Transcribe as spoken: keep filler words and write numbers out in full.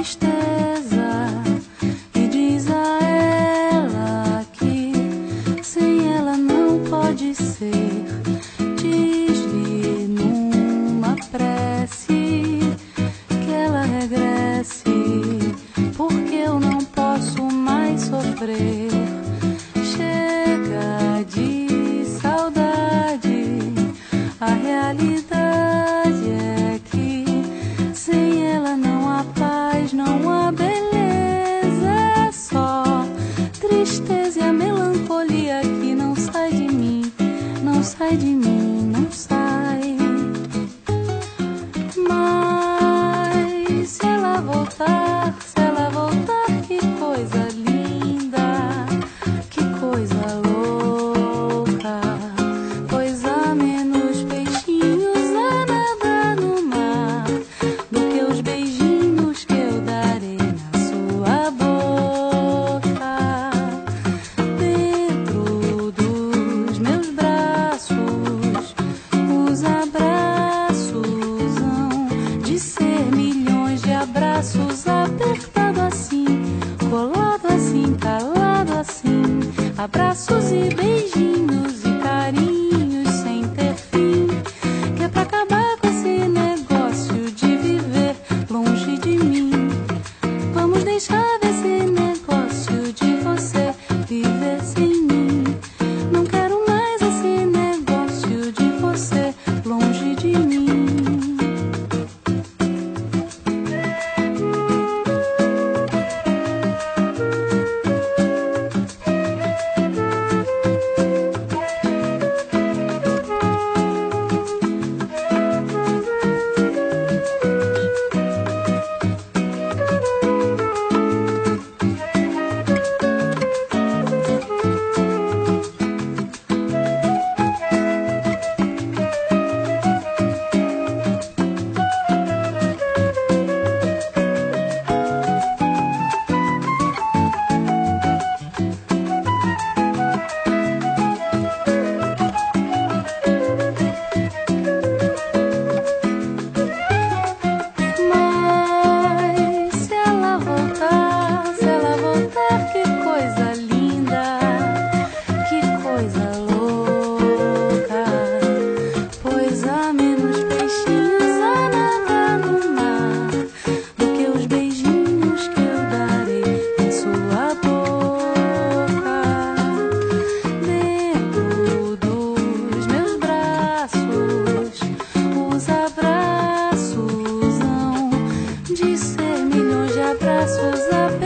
tristeza e diz a ela que sem ela não pode ser. Diz-lhe numa prece que ela regresse, porque eu não posso mais sofrer. Chega de saudade, a realidade é que sem ela não há paz, não há beleza, é só tristeza e a melancolia que não sai de mim, não sai de mim, não sai. Mas se ela voltar, se ela voltar, que coisa linda, que coisa louca, pois há menos peixinhos a nadar no mar do que os beijinhos que eu darei na sua boca. Dentro dos meus braços, os abraços hão de ser milhões de abraços, apertado assim, colado assim, calado assim, abraços e beijinhos e carinhos sem ter fim, que é pra acabar com esse negócio de viver longe de mim. Vamos deixar desse negócio de você viver sem mim. Não quero mais esse negócio de você longe de mim. Mas se ela voltar, se ela voltar, que coisa linda, que coisa louca, pois há menos peixinhos a nadar no mar do que os beijinhos que eu darei em sua boca. Dentro dos meus braços, os abraços hão de ser milhões de abraços apertados